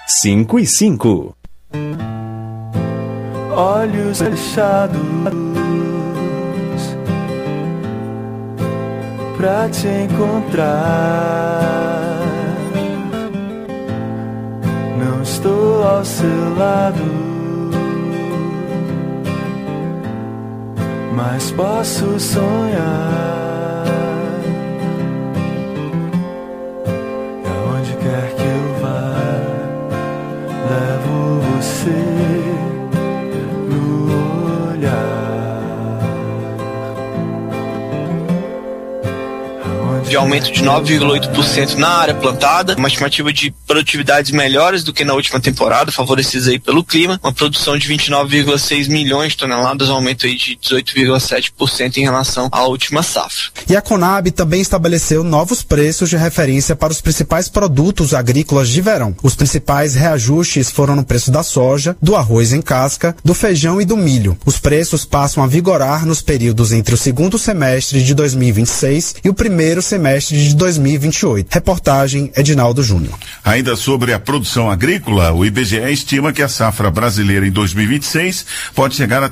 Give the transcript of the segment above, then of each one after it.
5:05. Olhos fechados pra te encontrar. Não estou ao seu lado, mas posso sonhar. E aonde quer que eu vá, levo você no olhar. De aumento de 9,8% na área plantada, uma estimativa de produtividades melhores do que na última temporada, favorecidas aí pelo clima, uma produção de 29,6 milhões de toneladas, um aumento aí de 18,7% em relação à última safra. E a Conab também estabeleceu novos preços de referência para os principais produtos agrícolas de verão. Os principais reajustes foram no preço da soja, do arroz em casca, do feijão e do milho. Os preços passam a vigorar nos períodos entre o segundo semestre de 2026 e o primeiro semestre de 2028. Reportagem Edinaldo Júnior. Ainda sobre a produção agrícola, o IBGE estima que a safra brasileira em 2026 pode chegar a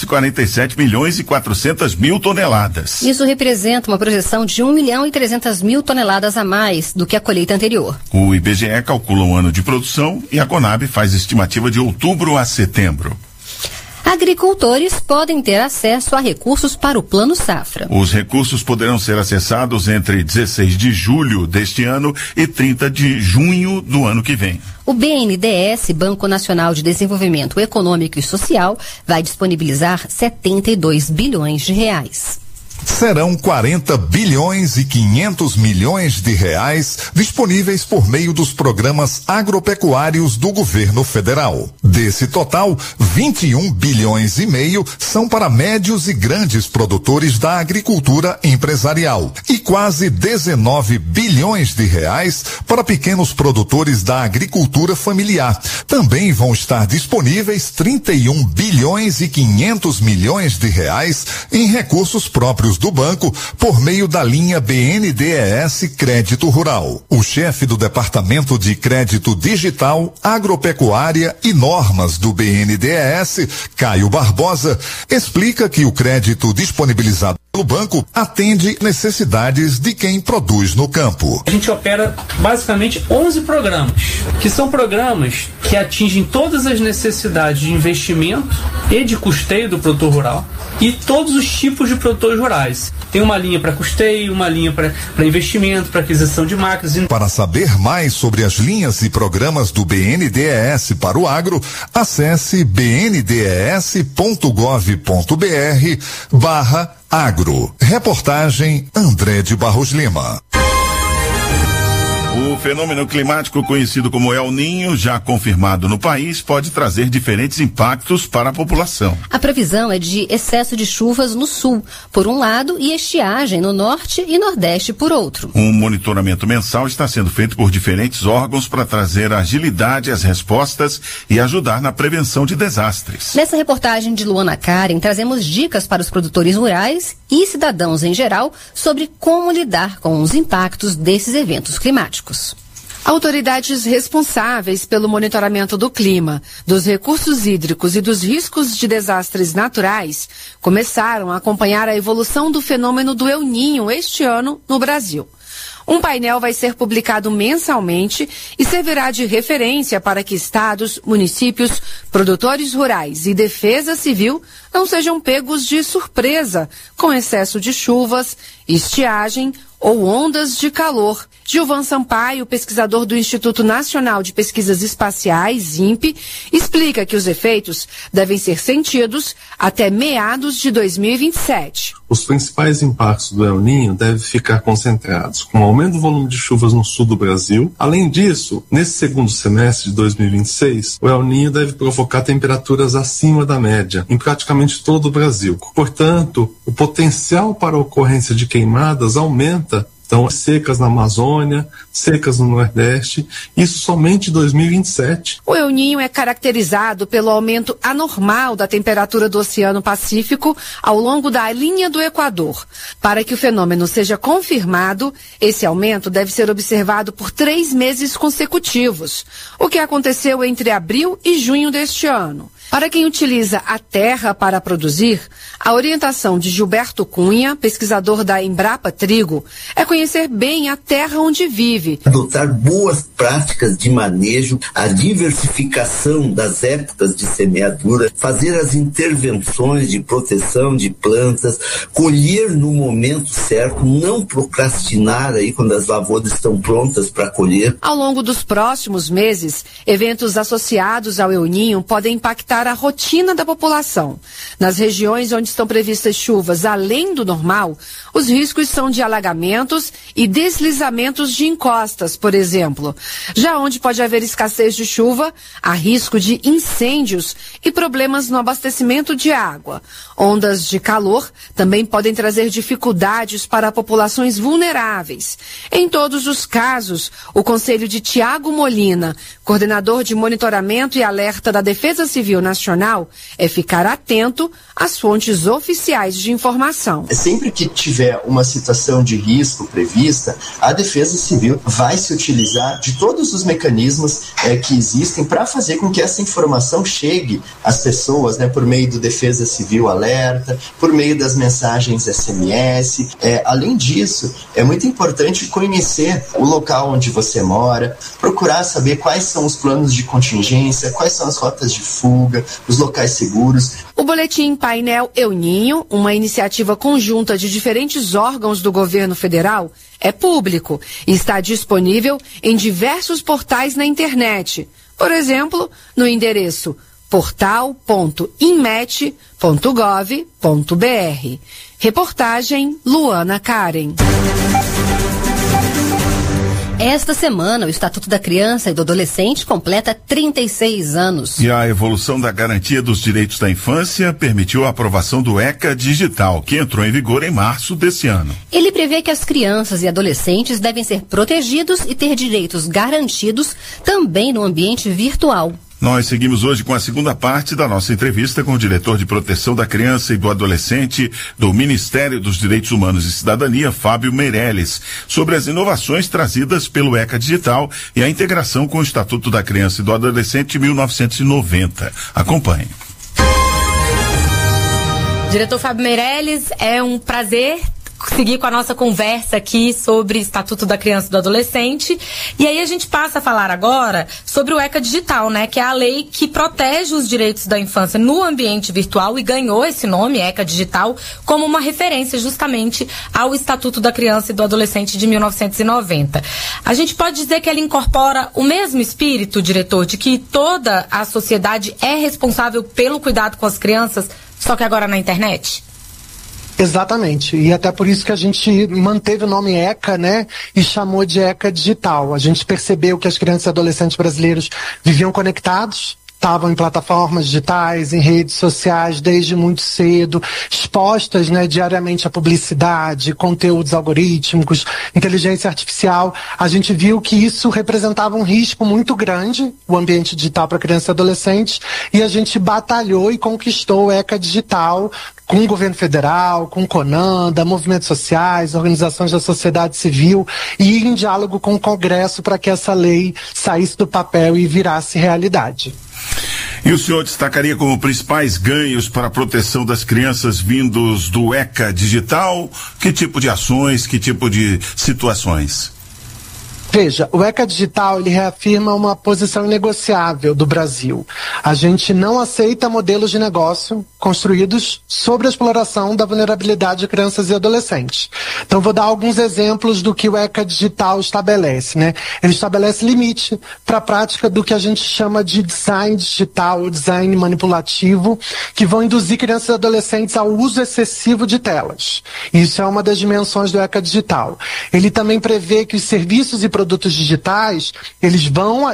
347 milhões e 400 mil toneladas. Isso representa uma projeção de 1 milhão e 300 mil toneladas a mais do que a colheita anterior. O IBGE calcula um ano de produção e a Conab faz estimativa de outubro a setembro. Agricultores podem ter acesso a recursos para o Plano Safra. Os recursos poderão ser acessados entre 16 de julho deste ano e 30 de junho do ano que vem. O BNDES, Banco Nacional de Desenvolvimento Econômico e Social, vai disponibilizar 72 bilhões de reais. Serão 40 bilhões e 500 milhões de reais disponíveis por meio dos programas agropecuários do governo federal. Desse total, 21 bilhões e meio são para médios e grandes produtores da agricultura empresarial e quase 19 bilhões de reais para pequenos produtores da agricultura familiar. Também vão estar disponíveis 31 bilhões e 500 milhões de reais em recursos próprios do banco por meio da linha BNDES Crédito Rural. O chefe do Departamento de Crédito Digital, Agropecuária e Normas do BNDES, Caio Barbosa, explica que o crédito disponibilizado pelo banco atende necessidades de quem produz no campo. A gente opera basicamente 11 programas, que são programas que atingem todas as necessidades de investimento e de custeio do produtor rural e todos os tipos de produtores rurais. Tem uma linha para custeio, uma linha para investimento, para aquisição de máquinas. Para saber mais sobre as linhas e programas do BNDES para o agro, acesse bndes.gov.br/agro. Reportagem André de Barros Lima. O fenômeno climático conhecido como El Niño, já confirmado no país, pode trazer diferentes impactos para a população. A previsão é de excesso de chuvas no sul, por um lado, e estiagem no norte e nordeste, por outro. Um monitoramento mensal está sendo feito por diferentes órgãos para trazer agilidade às respostas e ajudar na prevenção de desastres. Nessa reportagem de Luana Karen, trazemos dicas para os produtores rurais e cidadãos em geral sobre como lidar com os impactos desses eventos climáticos. Autoridades responsáveis pelo monitoramento do clima, dos recursos hídricos e dos riscos de desastres naturais começaram a acompanhar a evolução do fenômeno do El Niño este ano no Brasil. Um painel vai ser publicado mensalmente e servirá de referência para que estados, municípios, produtores rurais e defesa civil não sejam pegos de surpresa com excesso de chuvas, estiagem ou ondas de calor. Gilvan Sampaio, pesquisador do Instituto Nacional de Pesquisas Espaciais, INPE, explica que os efeitos devem ser sentidos até meados de 2027. Os principais impactos do El Niño devem ficar concentrados com o aumento do volume de chuvas no sul do Brasil. Além disso, nesse segundo semestre de 2026, o El Niño deve provocar temperaturas acima da média em praticamente todo o Brasil. Portanto, o potencial para a ocorrência de queimadas aumenta Então, secas na Amazônia, secas no Nordeste, isso somente em 2027. O El Niño é caracterizado pelo aumento anormal da temperatura do Oceano Pacífico ao longo da linha do Equador. Para que o fenômeno seja confirmado, esse aumento deve ser observado por 3 meses consecutivos, o que aconteceu entre abril e junho deste ano. Para quem utiliza a terra para produzir, a orientação de Gilberto Cunha, pesquisador da Embrapa Trigo, é conhecer bem a terra onde vive. Adotar boas práticas de manejo, a diversificação das épocas de semeadura, fazer as intervenções de proteção de plantas, colher no momento certo, não procrastinar aí quando as lavouras estão prontas para colher. Ao longo dos próximos meses, eventos associados ao El Niño podem impactar a rotina da população. Nas regiões onde estão previstas chuvas além do normal, os riscos são de alagamentos e deslizamentos de encostas, por exemplo. Já onde pode haver escassez de chuva, há risco de incêndios e problemas no abastecimento de água. Ondas de calor também podem trazer dificuldades para populações vulneráveis. Em todos os casos, o conselho de Tiago Molina, coordenador de monitoramento e alerta da Defesa Civil Nacional, é ficar atento às fontes oficiais de informação. Sempre que tiver uma situação de risco prevista, a Defesa Civil vai se utilizar de todos os mecanismos que existem para fazer com que essa informação chegue às pessoas, por meio do Defesa Civil Alerta, por meio das mensagens SMS. Além disso, é muito importante conhecer o local onde você mora, procurar saber quais são os planos de contingência, quais são as rotas de fuga, os locais seguros. O boletim Painel El Niño, uma iniciativa conjunta de diferentes órgãos do governo federal, é público e está disponível em diversos portais na internet. Por exemplo, no endereço portal.inmet.gov.br. Reportagem Luana Karen. Esta semana, o Estatuto da Criança e do Adolescente completa 36 anos. E a evolução da garantia dos direitos da infância permitiu a aprovação do ECA Digital, que entrou em vigor em março desse ano. Ele prevê que as crianças e adolescentes devem ser protegidos e ter direitos garantidos também no ambiente virtual. Nós seguimos hoje com a segunda parte da nossa entrevista com o diretor de Proteção da Criança e do Adolescente do Ministério dos Direitos Humanos e Cidadania, Fábio Meirelles, sobre as inovações trazidas pelo ECA Digital e a integração com o Estatuto da Criança e do Adolescente de 1990. Acompanhe. Diretor Fábio Meirelles, é um prazer seguir com a nossa conversa aqui sobre Estatuto da Criança e do Adolescente. E aí a gente passa a falar agora sobre o ECA Digital, que é a lei que protege os direitos da infância no ambiente virtual e ganhou esse nome, ECA Digital, como uma referência justamente ao Estatuto da Criança e do Adolescente de 1990. A gente pode dizer que ela incorpora o mesmo espírito, diretor, de que toda a sociedade é responsável pelo cuidado com as crianças, só que agora na internet? Exatamente, e até por isso que a gente manteve o nome ECA, e chamou de ECA Digital. A gente percebeu que as crianças e adolescentes brasileiros viviam conectados, estavam em plataformas digitais, em redes sociais desde muito cedo, expostas diariamente à publicidade, conteúdos algorítmicos, inteligência artificial. A gente viu que isso representava um risco muito grande, o ambiente digital para crianças e adolescentes, e a gente batalhou e conquistou o ECA Digital com o governo federal, com o CONANDA, movimentos sociais, organizações da sociedade civil e em diálogo com o Congresso para que essa lei saísse do papel e virasse realidade. E o senhor destacaria como principais ganhos para a proteção das crianças vindos do ECA Digital? Que tipo de ações, que tipo de situações? Veja, o ECA Digital ele reafirma uma posição inegociável do Brasil. A gente não aceita modelos de negócio construídos sobre a exploração da vulnerabilidade de crianças e adolescentes. Então, vou dar alguns exemplos do que o ECA Digital estabelece, Ele estabelece limite para a prática do que a gente chama de design digital, ou design manipulativo, que vão induzir crianças e adolescentes ao uso excessivo de telas. Isso é uma das dimensões do ECA Digital. Ele também prevê que os serviços e produtos produtos digitais, eles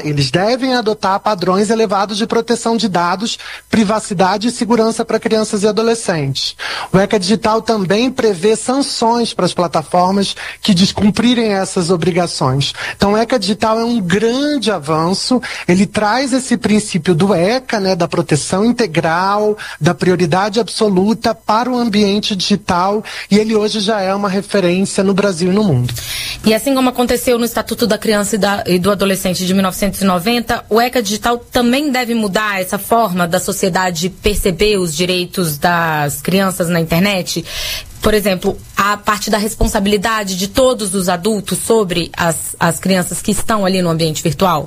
devem adotar padrões elevados de proteção de dados, privacidade e segurança para crianças e adolescentes. O ECA Digital também prevê sanções para as plataformas que descumprirem essas obrigações. Então, o ECA Digital é um grande avanço, ele traz esse princípio do ECA, né, da proteção integral, da prioridade absoluta para o ambiente digital, e ele hoje já é uma referência no Brasil e no mundo. E assim como aconteceu no Estatuto da Criança e do Adolescente de 1990, o ECA Digital também deve mudar essa forma da sociedade perceber os direitos das crianças na internet? Por exemplo, a parte da responsabilidade de todos os adultos sobre as crianças que estão ali no ambiente virtual?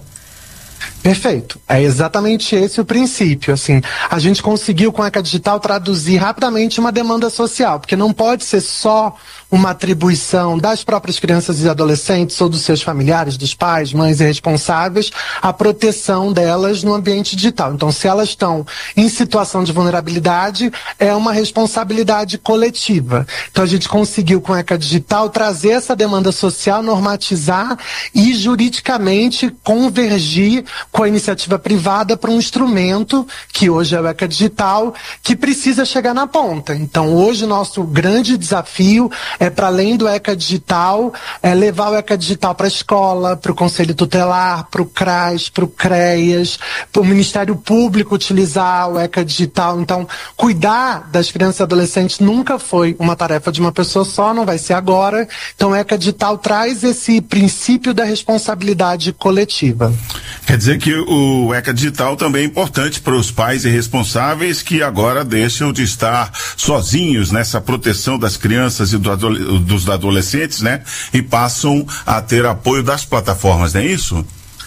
Perfeito. É exatamente esse o princípio. Assim, a gente conseguiu com a ECA Digital traduzir rapidamente uma demanda social, porque não pode ser só uma atribuição das próprias crianças e adolescentes ou dos seus familiares, dos pais, mães e responsáveis, a proteção delas no ambiente digital. Então, se elas estão em situação de vulnerabilidade, é uma responsabilidade coletiva. Então, a gente conseguiu com a ECA Digital trazer essa demanda social, normatizar e juridicamente convergir com a iniciativa privada para um instrumento, que hoje é o ECA Digital, que precisa chegar na ponta. Então, hoje o nosso grande desafio é, para além do ECA Digital, levar o ECA Digital para a escola, para o Conselho Tutelar, para o CRAS, para o CREAS, para o Ministério Público utilizar o ECA Digital. Então, cuidar das crianças e adolescentes nunca foi uma tarefa de uma pessoa só, não vai ser agora. Então, o ECA Digital traz esse princípio da responsabilidade coletiva. Quer dizer que o ECA Digital também é importante para os pais e responsáveis que agora deixam de estar sozinhos nessa proteção das crianças e dos adolescentes, né? E passam a ter apoio das plataformas, não é isso?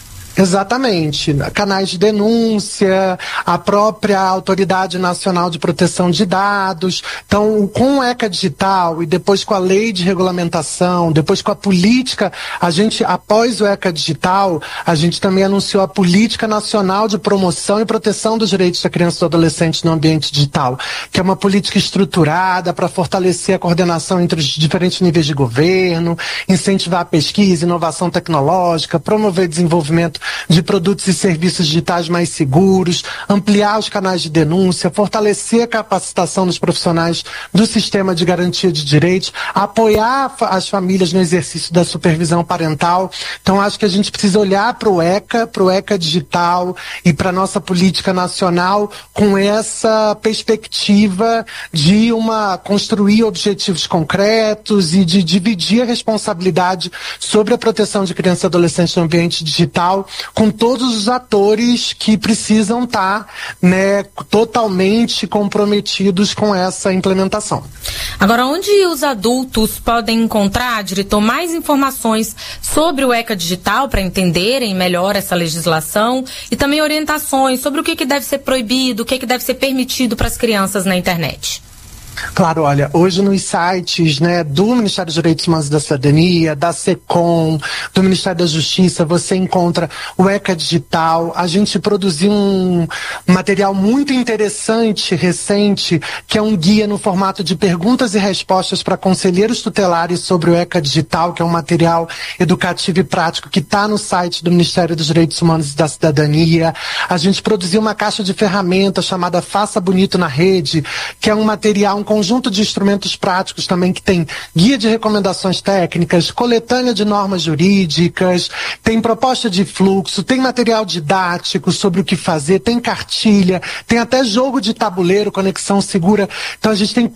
Exatamente. Canais de denúncia, a própria Autoridade Nacional de Proteção de Dados. Então, com o ECA Digital e depois com a lei de regulamentação, depois com a política, após o ECA Digital, a gente também anunciou a Política Nacional de Promoção e Proteção dos Direitos da Criança e do Adolescente no Ambiente Digital, que é uma política estruturada para fortalecer a coordenação entre os diferentes níveis de governo, incentivar a pesquisa, inovação tecnológica, promover desenvolvimento de produtos e serviços digitais mais seguros, ampliar os canais de denúncia, fortalecer a capacitação dos profissionais do sistema de garantia de direitos, apoiar as famílias no exercício da supervisão parental. Então, acho que a gente precisa olhar para o ECA Digital e para a nossa política nacional com essa perspectiva de construir objetivos concretos e de dividir a responsabilidade sobre a proteção de crianças e adolescentes no ambiente digital com todos os atores que precisam estar, né, totalmente comprometidos com essa implementação. Agora, onde os adultos podem encontrar, diretor, mais informações sobre o ECA Digital para entenderem melhor essa legislação e também orientações sobre o que deve ser proibido, o que deve ser permitido para as crianças na internet? Claro, olha, hoje nos sites, né, do Ministério dos Direitos Humanos e da Cidadania, da SECOM, do Ministério da Justiça, você encontra o ECA Digital. A gente produziu um material muito interessante, recente, que é um guia no formato de perguntas e respostas para conselheiros tutelares sobre o ECA Digital, que é um material educativo e prático que está no site do Ministério dos Direitos Humanos e da Cidadania. A gente produziu uma caixa de ferramentas chamada Faça Bonito na Rede, que é um material, um conjunto de instrumentos práticos também que tem guia de recomendações técnicas, coletânea de normas jurídicas, tem proposta de fluxo, tem material didático sobre o que fazer, tem cartilha, tem até jogo de tabuleiro, conexão segura. Então a gente tem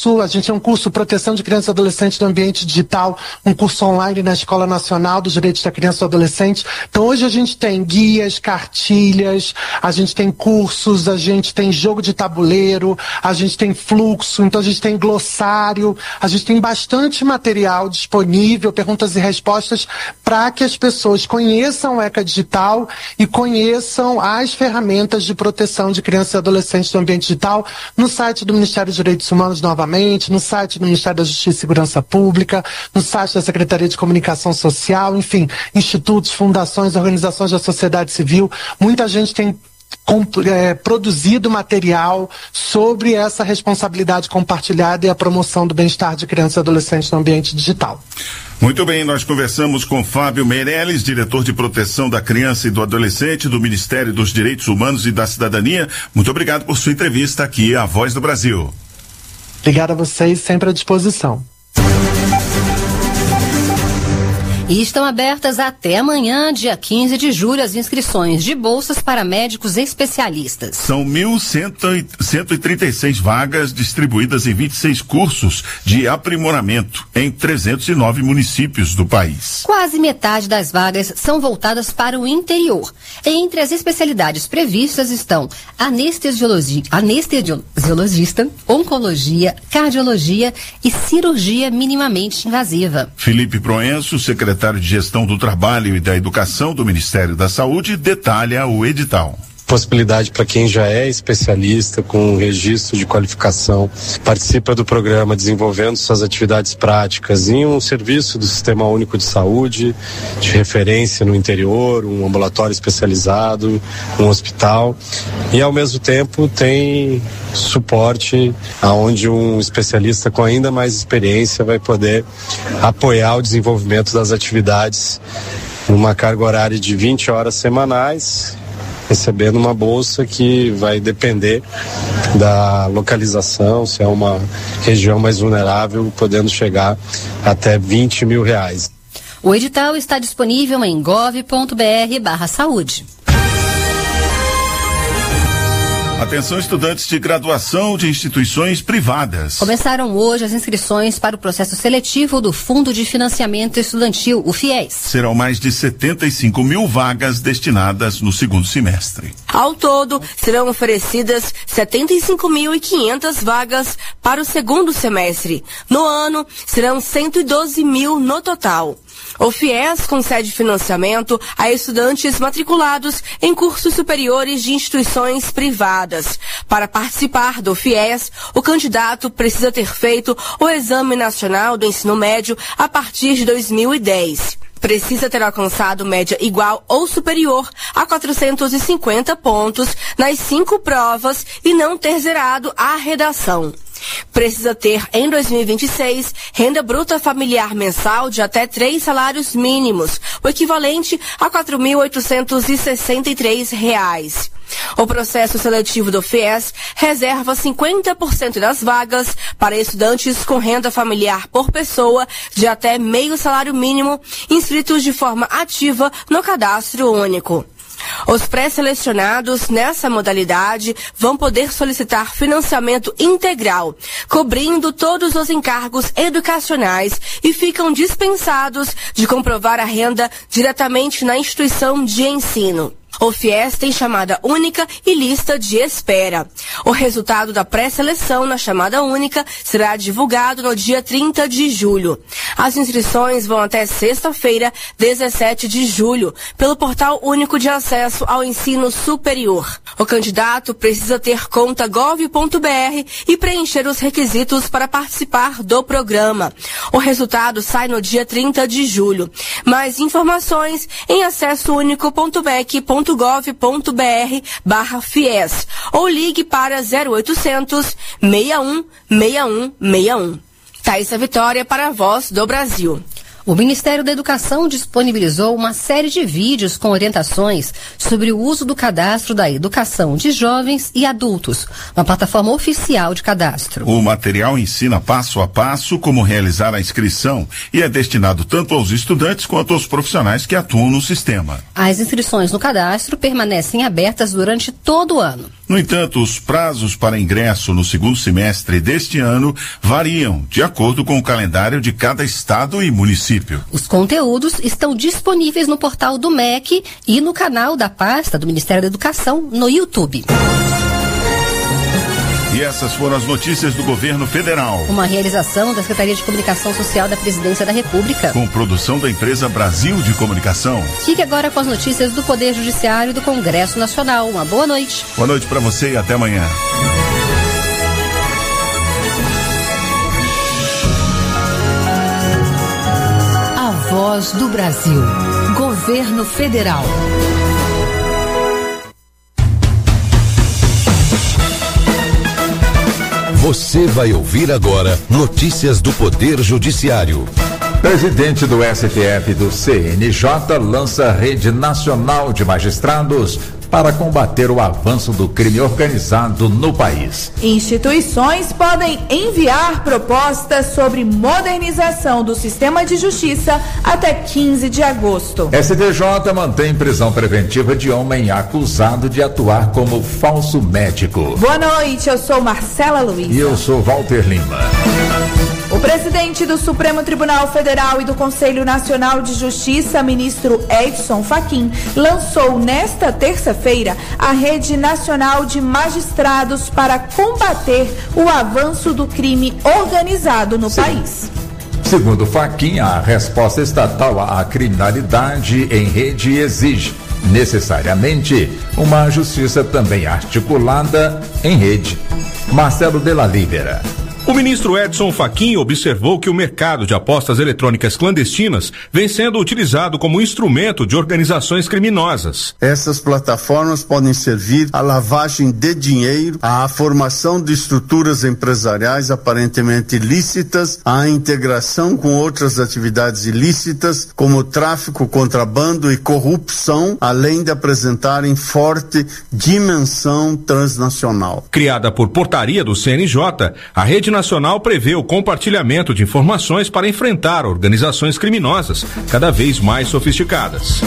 um curso Proteção de Crianças e Adolescentes no Ambiente Digital, um curso online na Escola Nacional dos Direitos da Criança e do Adolescente. Então hoje a gente tem guias, cartilhas, a gente tem cursos, a gente tem jogo de tabuleiro, a gente tem fluxo, então a gente tem glossário, a gente tem bastante material disponível, perguntas e respostas, para que as pessoas conheçam o ECA Digital e conheçam as ferramentas de proteção de crianças e adolescentes no ambiente digital no site do Ministério dos Direitos Humanos novamente, no site do Ministério da Justiça e Segurança Pública, no site da Secretaria de Comunicação Social, enfim, institutos, fundações, organizações da sociedade civil. Muita gente tem produzido material sobre essa responsabilidade compartilhada e a promoção do bem-estar de crianças e adolescentes no ambiente digital. Muito bem, nós conversamos com Fábio Meirelles, diretor de proteção da criança e do adolescente do Ministério dos Direitos Humanos e da Cidadania. Muito obrigado por sua entrevista aqui à Voz do Brasil. Obrigado a vocês, sempre à disposição. E estão abertas até amanhã, dia 15 de julho, as inscrições de bolsas para médicos especialistas. São 1.136 vagas distribuídas em 26 cursos de aprimoramento em 309 municípios do país. Quase metade das vagas são voltadas para o interior. Entre as especialidades previstas estão anestesiologista, oncologia, cardiologia e cirurgia minimamente invasiva. Felipe Proenço, secretário de Gestão do Trabalho e da Educação do Ministério da Saúde, detalha o edital. Possibilidade para quem já é especialista com registro de qualificação, participa do programa desenvolvendo suas atividades práticas em um serviço do Sistema Único de Saúde, de referência no interior, um ambulatório especializado, um hospital, e ao mesmo tempo tem suporte aonde um especialista com ainda mais experiência vai poder apoiar o desenvolvimento das atividades numa carga horária de 20 horas semanais, recebendo uma bolsa que vai depender da localização, se é uma região mais vulnerável, podendo chegar até R$20 mil. O edital está disponível em gov.br/saúde. Atenção, estudantes de graduação de instituições privadas. Começaram hoje as inscrições para o processo seletivo do Fundo de Financiamento Estudantil, o FIES. Serão mais de 75 mil vagas destinadas no segundo semestre. Ao todo, serão oferecidas 75.500 vagas para o segundo semestre. No ano, serão 112 mil no total. O FIES concede financiamento a estudantes matriculados em cursos superiores de instituições privadas. Para participar do FIES, o candidato precisa ter feito o Exame Nacional do Ensino Médio a partir de 2010. Precisa ter alcançado média igual ou superior a 450 pontos nas 5 provas e não ter zerado a redação. Precisa ter, em 2026, renda bruta familiar mensal de até 3 salários mínimos, o equivalente a R$ 4.863. O processo seletivo do FIES reserva 50% das vagas para estudantes com renda familiar por pessoa de até meio salário mínimo, inscritos de forma ativa no Cadastro Único. Os pré-selecionados nessa modalidade vão poder solicitar financiamento integral, cobrindo todos os encargos educacionais e ficam dispensados de comprovar a renda diretamente na instituição de ensino. O FIES tem chamada única e lista de espera. O resultado da pré-seleção na chamada única será divulgado no dia 30 de julho. As inscrições vão até sexta-feira, 17 de julho, pelo Portal Único de Acesso ao Ensino Superior. O candidato precisa ter conta gov.br e preencher os requisitos para participar do programa. O resultado sai no dia 30 de julho. Mais informações em acessounico.bec.gov.br/FIES ou ligue para 0800 61 61 61. Thaisa Vitória para a Voz do Brasil. O Ministério da Educação disponibilizou uma série de vídeos com orientações sobre o uso do cadastro da educação de jovens e adultos, uma plataforma oficial de cadastro. O material ensina passo a passo como realizar a inscrição e é destinado tanto aos estudantes quanto aos profissionais que atuam no sistema. As inscrições no cadastro permanecem abertas durante todo o ano. No entanto, os prazos para ingresso no segundo semestre deste ano variam de acordo com o calendário de cada estado e município. Os conteúdos estão disponíveis no portal do MEC e no canal da pasta do Ministério da Educação no YouTube. E essas foram as notícias do governo federal. Uma realização da Secretaria de Comunicação Social da Presidência da República. Com produção da empresa Brasil de Comunicação. Fique agora com as notícias do Poder Judiciário e do Congresso Nacional. Uma boa noite. Boa noite para você e até amanhã. A Voz do Brasil. Governo Federal. Você vai ouvir agora notícias do Poder Judiciário. Presidente do STF e do CNJ lança Rede Nacional de Magistrados para combater o avanço do crime organizado no país. Instituições podem enviar propostas sobre modernização do sistema de justiça até 15 de agosto. STJ mantém prisão preventiva de homem acusado de atuar como falso médico. Boa noite, eu sou Marcela Luiz. E eu sou Walter Lima. O presidente do Supremo Tribunal Federal e do Conselho Nacional de Justiça, ministro Edson Fachin, lançou nesta terça-feira a Rede Nacional de Magistrados para combater o avanço do crime organizado no país. Segundo Fachin, a resposta estatal à criminalidade em rede exige necessariamente uma justiça também articulada em rede. Marcelo de la Libera. O ministro Edson Fachin observou que o mercado de apostas eletrônicas clandestinas vem sendo utilizado como instrumento de organizações criminosas. Essas plataformas podem servir à lavagem de dinheiro, à formação de estruturas empresariais aparentemente ilícitas, à integração com outras atividades ilícitas, como tráfico, contrabando e corrupção, além de apresentarem forte dimensão transnacional. Criada por portaria do CNJ, a Rede Nacional prevê o compartilhamento de informações para enfrentar organizações criminosas cada vez mais sofisticadas.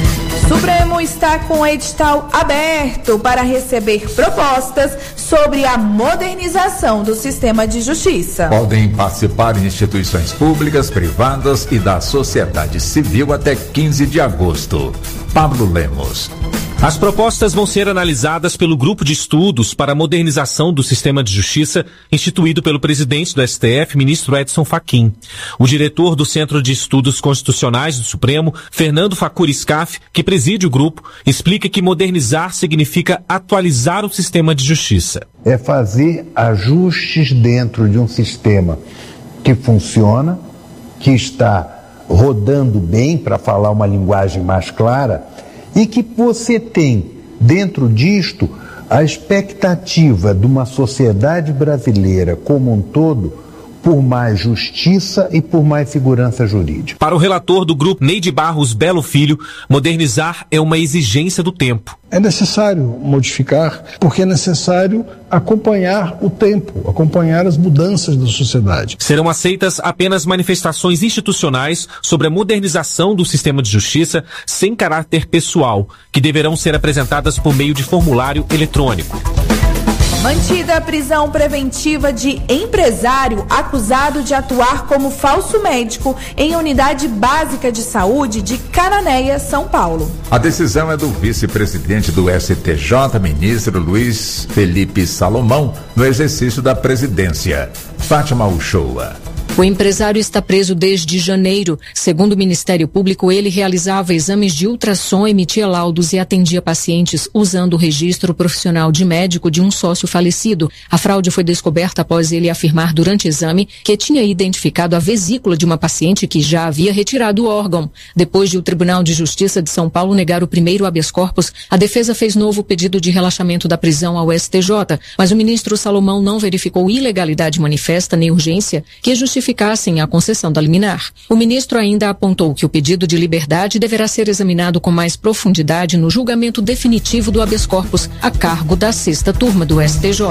Supremo está com o edital aberto para receber propostas sobre a modernização do sistema de justiça. Podem participar instituições públicas, privadas e da sociedade civil até 15 de agosto. Pablo Lemos. As propostas vão ser analisadas pelo Grupo de Estudos para a Modernização do Sistema de Justiça, instituído pelo presidente do STF, ministro Edson Fachin. O diretor do Centro de Estudos Constitucionais do Supremo, Fernando Facuri Scaff, que preside o grupo, explica que modernizar significa atualizar o sistema de justiça. É fazer ajustes dentro de um sistema que funciona, que está rodando bem, para falar uma linguagem mais clara, e que você tem, dentro disto, a expectativa de uma sociedade brasileira como um todo por mais justiça e por mais segurança jurídica. Para o relator do grupo, Neide Barros Belo Filho, modernizar é uma exigência do tempo. É necessário modificar, porque é necessário acompanhar o tempo, acompanhar as mudanças da sociedade. Serão aceitas apenas manifestações institucionais sobre a modernização do sistema de justiça sem caráter pessoal, que deverão ser apresentadas por meio de formulário eletrônico. Mantida a prisão preventiva de empresário acusado de atuar como falso médico em unidade básica de saúde de Cananéia, São Paulo. A decisão é do vice-presidente do STJ, ministro Luiz Felipe Salomão, no exercício da presidência. Fátima Uchoa. O empresário está preso desde janeiro. Segundo o Ministério Público, ele realizava exames de ultrassom, emitia laudos e atendia pacientes usando o registro profissional de médico de um sócio falecido. A fraude foi descoberta após ele afirmar durante o exame que tinha identificado a vesícula de uma paciente que já havia retirado o órgão. Depois de o Tribunal de Justiça de São Paulo negar o primeiro habeas corpus, a defesa fez novo pedido de relaxamento da prisão ao STJ, mas o ministro Salomão não verificou ilegalidade manifesta nem urgência que justificassem a concessão da liminar. O ministro ainda apontou que o pedido de liberdade deverá ser examinado com mais profundidade no julgamento definitivo do habeas corpus a cargo da 6ª turma do STJ.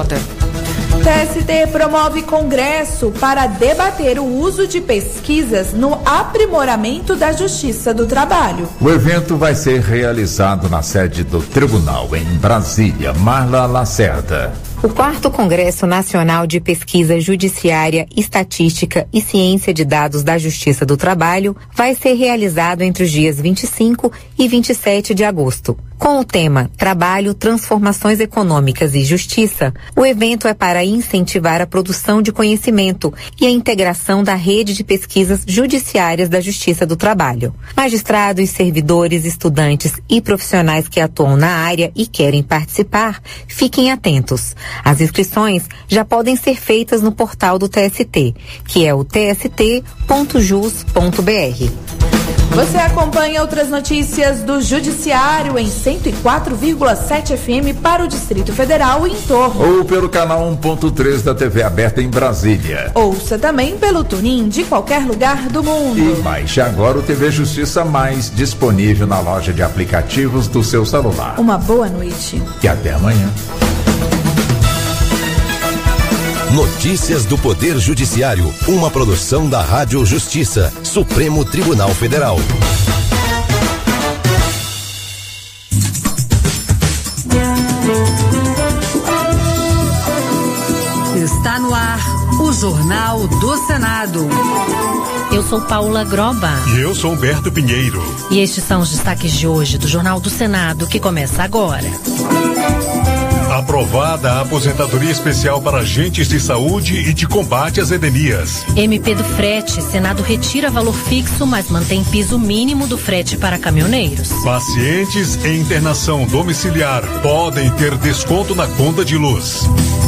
TST promove congresso para debater o uso de pesquisas no aprimoramento da Justiça do Trabalho. O evento vai ser realizado na sede do Tribunal, em Brasília. Marla Lacerda. O 4º Congresso Nacional de Pesquisa Judiciária, Estatística e Ciência de Dados da Justiça do Trabalho vai ser realizado entre os dias 25 e 27 de agosto. Com o tema Trabalho, Transformações Econômicas e Justiça, o evento é para incentivar a produção de conhecimento e a integração da rede de pesquisas judiciárias da Justiça do Trabalho. Magistrados, servidores, estudantes e profissionais que atuam na área e querem participar, fiquem atentos. As inscrições já podem ser feitas no portal do TST, que é o tst.jus.br. Você acompanha outras notícias do Judiciário em 104,7 FM para o Distrito Federal e em torno. Ou pelo canal 1.3 da TV aberta em Brasília. Ouça também pelo TuneIn de qualquer lugar do mundo. E baixe agora o TV Justiça Mais, disponível na loja de aplicativos do seu celular. Uma boa noite. E até amanhã. Notícias do Poder Judiciário, uma produção da Rádio Justiça, Supremo Tribunal Federal. Está no ar o Jornal do Senado. Eu sou Paula Groba. E eu sou Humberto Pinheiro. E estes são os destaques de hoje do Jornal do Senado, que começa agora. Aprovada a aposentadoria especial para agentes de saúde e de combate às endemias. MP do frete, Senado retira valor fixo, mas mantém piso mínimo do frete para caminhoneiros. Pacientes em internação domiciliar podem ter desconto na conta de luz.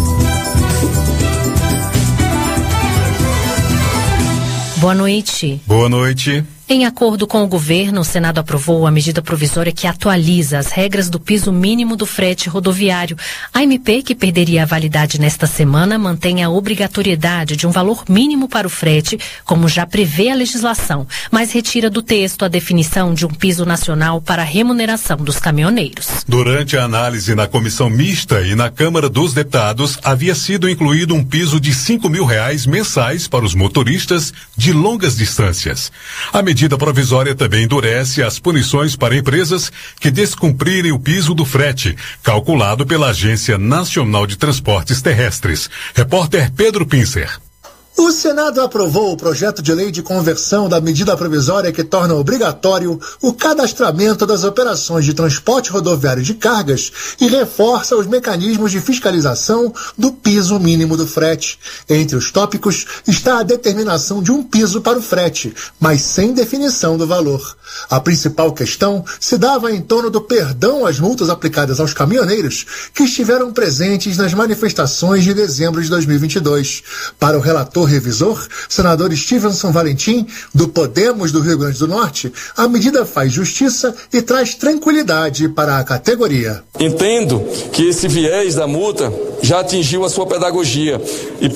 Boa noite. Boa noite. Em acordo com o governo, o Senado aprovou a medida provisória que atualiza as regras do piso mínimo do frete rodoviário. A MP, que perderia a validade nesta semana, mantém a obrigatoriedade de um valor mínimo para o frete, como já prevê a legislação, mas retira do texto a definição de um piso nacional para a remuneração dos caminhoneiros. Durante a análise na comissão mista e na Câmara dos Deputados, havia sido incluído um piso de R$5.000 mensais para os motoristas de longas distâncias. A medida provisória também endurece as punições para empresas que descumprirem o piso do frete, calculado pela Agência Nacional de Transportes Terrestres. Repórter Pedro Pincer. O Senado aprovou o projeto de lei de conversão da medida provisória que torna obrigatório o cadastramento das operações de transporte rodoviário de cargas e reforça os mecanismos de fiscalização do piso mínimo do frete. Entre os tópicos está a determinação de um piso para o frete, mas sem definição do valor. A principal questão se dava em torno do perdão às multas aplicadas aos caminhoneiros que estiveram presentes nas manifestações de dezembro de 2022. Para o relator revisor, senador Stevenson Valentim, do Podemos do Rio Grande do Norte, a medida faz justiça e traz tranquilidade para a categoria. Entendo que esse viés da multa já atingiu a sua pedagogia e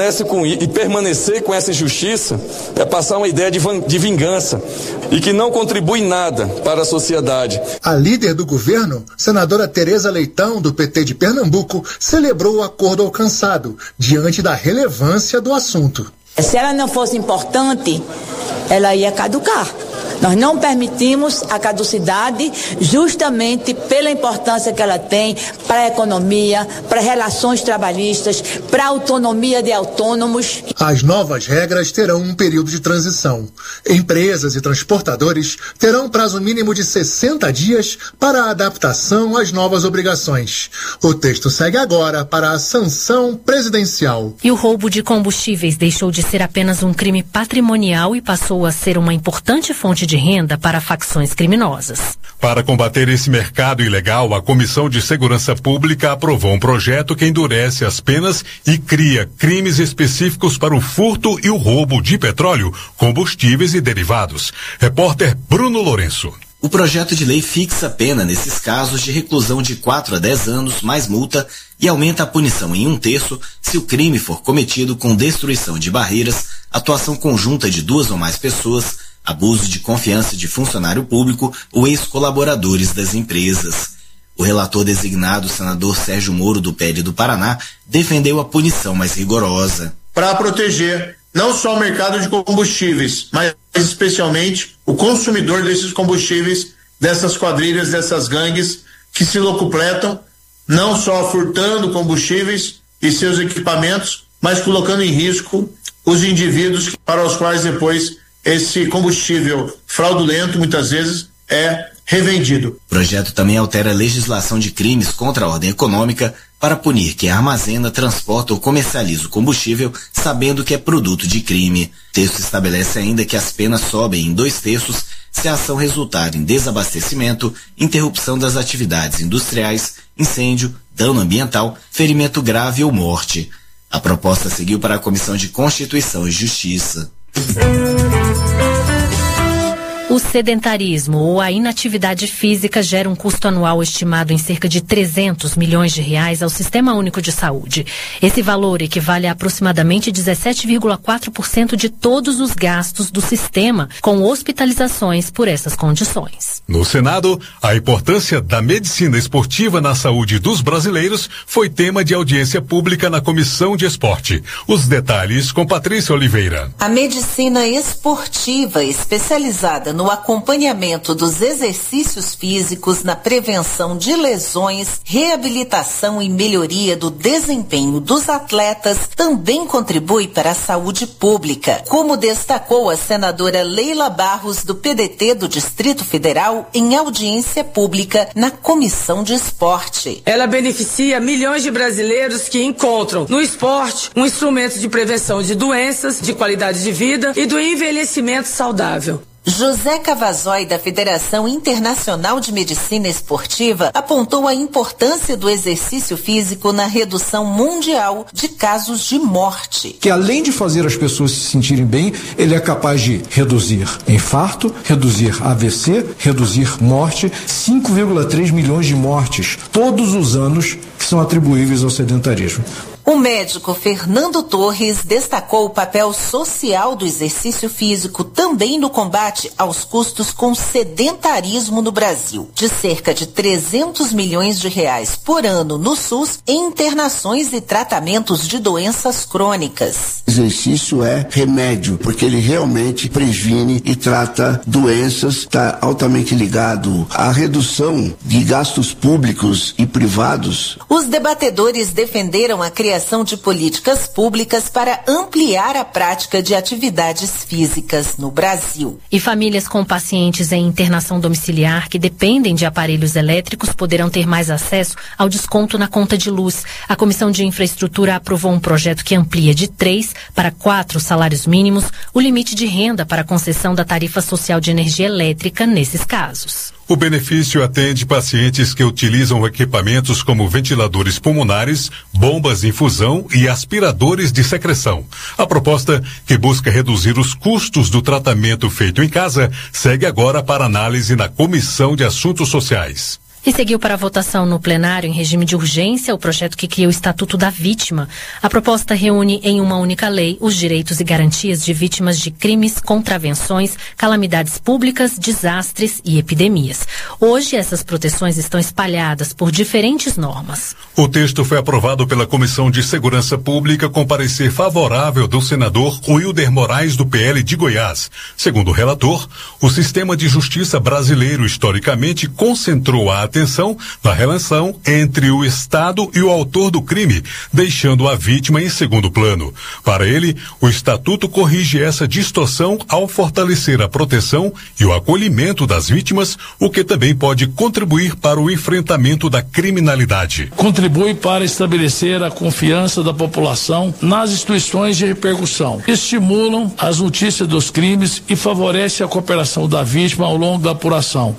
permanecer com essa injustiça é passar uma ideia de vingança e que não contribui nada para a sociedade. A líder do governo, senadora Tereza Leitão, do PT de Pernambuco, celebrou o acordo alcançado diante da relevância do assunto. Se ela não fosse importante, ela ia caducar. Nós não permitimos a caducidade justamente pela importância que ela tem para a economia, para relações trabalhistas, para a autonomia de autônomos. As novas regras terão um período de transição. Empresas e transportadores terão prazo mínimo de 60 dias para a adaptação às novas obrigações. O texto segue agora para a sanção presidencial. E o roubo de combustíveis deixou de ser apenas um crime patrimonial e passou a ser uma importante fonte de renda para facções criminosas. Para combater esse mercado ilegal, a Comissão de Segurança Pública aprovou um projeto que endurece as penas e cria crimes específicos para o furto e o roubo de petróleo, combustíveis e derivados. Repórter Bruno Lourenço. O projeto de lei fixa a pena nesses casos de reclusão de 4 a 10 anos mais multa e aumenta a punição em 1/3 se o crime for cometido com destruição de barreiras, atuação conjunta de 2 ou mais pessoas, abuso de confiança de funcionário público ou ex-colaboradores das empresas. O relator designado, o senador Sérgio Moro, do PL do Paraná, defendeu a punição mais rigorosa. Para proteger não só o mercado de combustíveis, mas especialmente o consumidor desses combustíveis, dessas quadrilhas, dessas gangues que se locupletam, não só furtando combustíveis e seus equipamentos, mas colocando em risco os indivíduos para os quais depois esse combustível fraudulento, muitas vezes, é revendido. O projeto também altera a legislação de crimes contra a ordem econômica para punir quem armazena, transporta ou comercializa o combustível sabendo que é produto de crime. O texto estabelece ainda que as penas sobem em 2/3 se a ação resultar em desabastecimento, interrupção das atividades industriais, incêndio, dano ambiental, ferimento grave ou morte. A proposta seguiu para a Comissão de Constituição e Justiça. O sedentarismo ou a inatividade física gera um custo anual estimado em cerca de 300 milhões de reais ao Sistema Único de Saúde. Esse valor equivale a aproximadamente 17,4% de todos os gastos do sistema, com hospitalizações por essas condições. No Senado, a importância da medicina esportiva na saúde dos brasileiros foi tema de audiência pública na Comissão de Esporte. Os detalhes com Patrícia Oliveira. A medicina esportiva, especializada no acompanhamento dos exercícios físicos, na prevenção de lesões, reabilitação e melhoria do desempenho dos atletas, também contribui para a saúde pública, como destacou a senadora Leila Barros, do PDT do Distrito Federal, em audiência pública na Comissão de Esporte. Ela beneficia milhões de brasileiros que encontram no esporte um instrumento de prevenção de doenças, de qualidade de vida e do envelhecimento saudável. José Cavazói, da Federação Internacional de Medicina Esportiva, apontou a importância do exercício físico na redução mundial de casos de morte. Que além de fazer as pessoas se sentirem bem, ele é capaz de reduzir infarto, reduzir AVC, reduzir morte, 5,3 milhões de mortes todos os anos que são atribuíveis ao sedentarismo. O médico Fernando Torres destacou o papel social do exercício físico também no combate aos custos com sedentarismo no Brasil, de cerca de 300 milhões de reais por ano no SUS em internações e tratamentos de doenças crônicas. Exercício é remédio, porque ele realmente previne e trata doenças, está altamente ligado à redução de gastos públicos e privados. Os debatedores defenderam a criação de políticas públicas para ampliar a prática de atividades físicas no Brasil. E famílias com pacientes em internação domiciliar que dependem de aparelhos elétricos poderão ter mais acesso ao desconto na conta de luz. A Comissão de Infraestrutura aprovou um projeto que amplia de 3 para 4 salários mínimos o limite de renda para a concessão da tarifa social de energia elétrica nesses casos. O benefício atende pacientes que utilizam equipamentos como ventiladores pulmonares, bombas de infusão e aspiradores de secreção. A proposta, que busca reduzir os custos do tratamento feito em casa, segue agora para análise na Comissão de Assuntos Sociais. E seguiu para a votação no plenário, em regime de urgência, o projeto que cria o Estatuto da Vítima. A proposta reúne em uma única lei os direitos e garantias de vítimas de crimes, contravenções, calamidades públicas, desastres e epidemias. Hoje, essas proteções estão espalhadas por diferentes normas. O texto foi aprovado pela Comissão de Segurança Pública com parecer favorável do senador Wilder Moraes, do PL de Goiás. Segundo o relator, o sistema de justiça brasileiro historicamente concentrou a atenção na relação entre o Estado e o autor do crime, deixando a vítima em segundo plano. Para ele, o Estatuto corrige essa distorção ao fortalecer a proteção e o acolhimento das vítimas, o que também pode contribuir para o enfrentamento da criminalidade. Contribui para estabelecer a confiança da população nas instituições de repercussão, estimulam as notícias dos crimes e favorece a cooperação da vítima ao longo da apuração.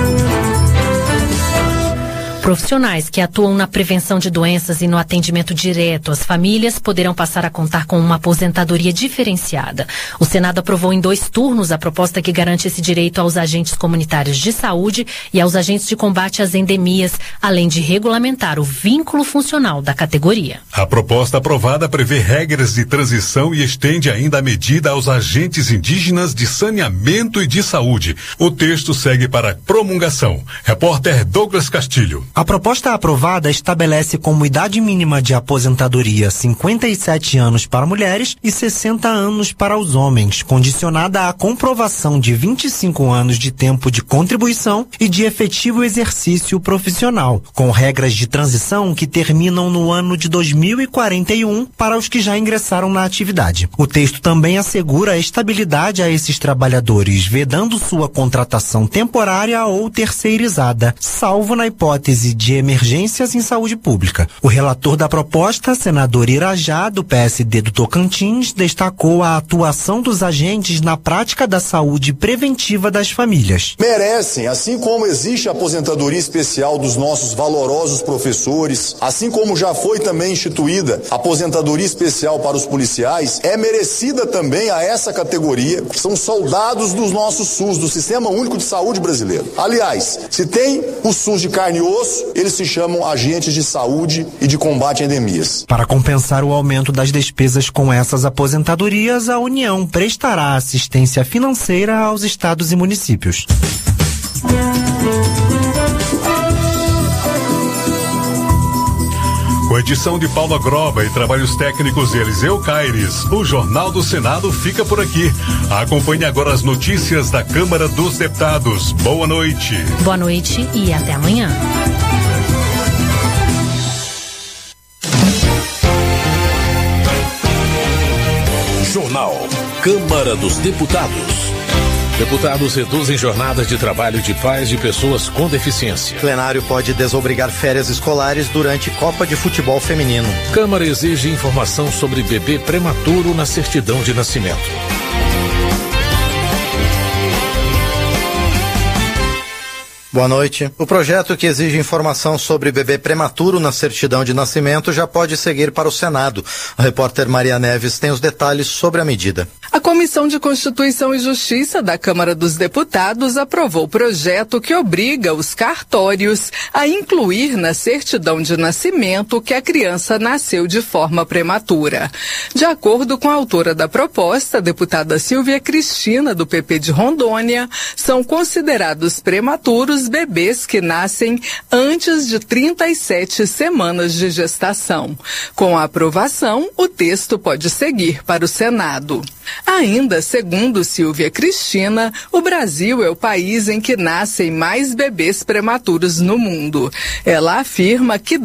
Profissionais que atuam na prevenção de doenças e no atendimento direto às famílias poderão passar a contar com uma aposentadoria diferenciada. O Senado aprovou em 2 turnos a proposta que garante esse direito aos agentes comunitários de saúde e aos agentes de combate às endemias, além de regulamentar o vínculo funcional da categoria. A proposta aprovada prevê regras de transição e estende ainda a medida aos agentes indígenas de saneamento e de saúde. O texto segue para promulgação. Repórter Douglas Castilho. A proposta aprovada estabelece como idade mínima de aposentadoria 57 anos para mulheres e 60 anos para os homens, condicionada à comprovação de 25 anos de tempo de contribuição e de efetivo exercício profissional, com regras de transição que terminam no ano de 2041 para os que já ingressaram na atividade. O texto também assegura a estabilidade a esses trabalhadores, vedando sua contratação temporária ou terceirizada, salvo na hipótese e de emergências em saúde pública. O relator da proposta, senador Irajá, do PSD do Tocantins, destacou a atuação dos agentes na prática da saúde preventiva das famílias. Merecem, assim como existe a aposentadoria especial dos nossos valorosos professores, assim como já foi também instituída a aposentadoria especial para os policiais, é merecida também a essa categoria, que são soldados dos nossos SUS, do Sistema Único de Saúde brasileiro. Aliás, se tem o SUS de carne e osso, eles se chamam agentes de saúde e de combate a endemias. Para compensar o aumento das despesas com essas aposentadorias, a União prestará assistência financeira aos estados e municípios. Com edição de Paula Groba e trabalhos técnicos de Eliseu Caires, o Jornal do Senado fica por aqui. Acompanhe agora as notícias da Câmara dos Deputados. Boa noite. Boa noite e até amanhã. Jornal Câmara dos Deputados. Deputados reduzem jornadas de trabalho de pais de pessoas com deficiência. Plenário pode desobrigar férias escolares durante Copa de Futebol Feminino. Câmara exige informação sobre bebê prematuro na certidão de nascimento. Boa noite. O projeto que exige informação sobre bebê prematuro na certidão de nascimento já pode seguir para o Senado. A repórter Maria Neves tem os detalhes sobre a medida. A Comissão de Constituição e Justiça da Câmara dos Deputados aprovou o projeto que obriga os cartórios a incluir na certidão de nascimento que a criança nasceu de forma prematura. De acordo com a autora da proposta, a deputada Silvia Cristina, do PP de Rondônia, são considerados prematuros bebês que nascem antes de 37 semanas de gestação. Com a aprovação, o texto pode seguir para o Senado. Ainda, segundo Silvia Cristina, o Brasil é o país em que nascem mais bebês prematuros no mundo. Ela afirma que